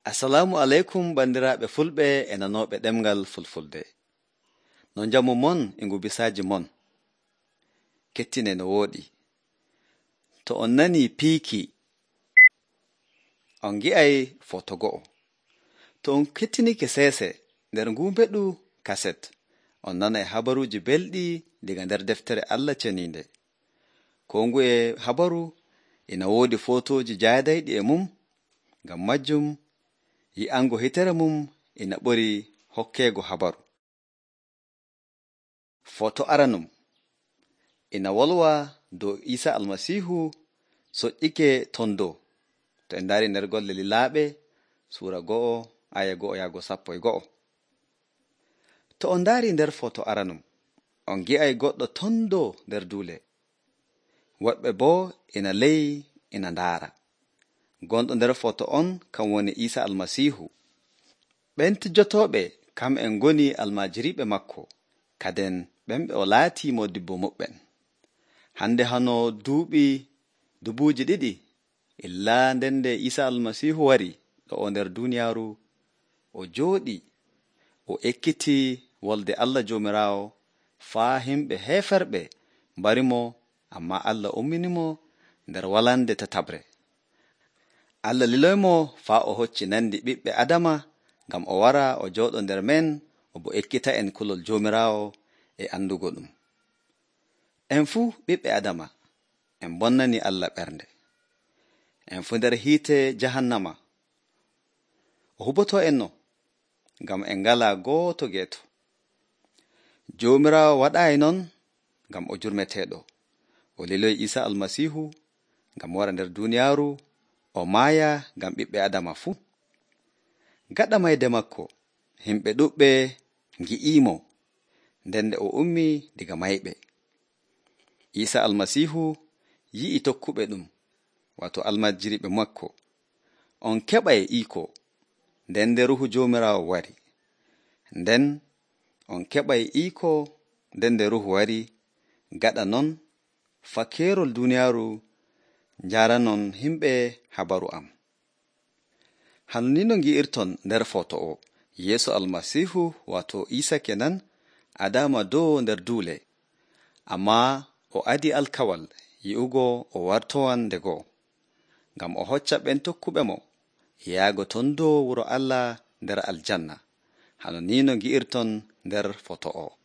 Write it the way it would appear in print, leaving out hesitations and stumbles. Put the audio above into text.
Assalamu alaikum bandiraɓe fulɓe e nanoɓe ɗemgal fulfulde. No njamu mon e ngubisaaji mon. Kettine no wooɗi. To on nani piiki, on gi'ay foto go'o. To on kettinike seese nder ngumbeɗu kaset, on nanay habaruuji belɗi diga nder deftere Allah ceniinde. Ko nguye habaru ina woodi fotoji jaadayɗi e mum, ngam majjum yi'ango hitere mum ina ɓuri hokkeego habaru. Foto aranum ina wolwa dow Isa almasihu soƴƴike tondo. To en ndaari nder golle lilaaɓe suura 1 aya 1 yago 11. To on ndaari nder foto aranum, on gi'ay goɗɗo tondo nder duule. Woɓɓe boo ina ley ina ndaara. Gonɗo nder foto on kam woni Isa almasihu. Ɓentijotooɓe kam en ngoni almajiriɓe makko, kaden ɓemɓe o laati modibbo muɓɓen. Hande hano duuɓi 2000 illa ndende Isa almasihu wari ɗo o nder duniyaaru, o jooɗi, o ekkiti wolde Allah joomiraawo faa himɓe heeferɓe mbarimo, amma Allah umminimo nder walande tatabre. Allah liloymo faa o hocci nandi ɓiɓɓe Adama ngam o wara o jooɗo nder men, o bo ekkita en kulol joomiraawo e andugo ɗum. En fuu ɓiɓɓe Adama en bonnani Allah ɓernde. En fu nder hiite jahannama. O huboto en no, ngam en ngala gooto geeto. Joomiraawo waɗaayi non ngam o jurmeteeɗo. O liloyi Isa almasihu ngam wara nder duniyaaru, o maaya ngam ɓiɓɓe Adama fuu. Gaɗa mayde makko, himɓe ɗuɓɓe ngi'imo, ndende o ummi diga mayɓe. Isa almasihu yi'i tokkuɓe ɗum, wato almajiriɓe makko, on keɓay iko nden nde ruhu joomiraawo wari. Nden on keɓay iko nden nde ruhu wari, gaɗa non fakeerol duniyaaru njaranon himɓe habaru am. Hano ni no ngi'irton nder foto o, Yeesu almasihu wato Isa kenan adama dow nder duule, amma o adi alkawal yi'ugo o wartowan nde go'o, ngam o hocca ɓen tokkuɓe mo yaago ton dow wuro Allah nder aljanna. Hano ni no ngi'irton nder foto o.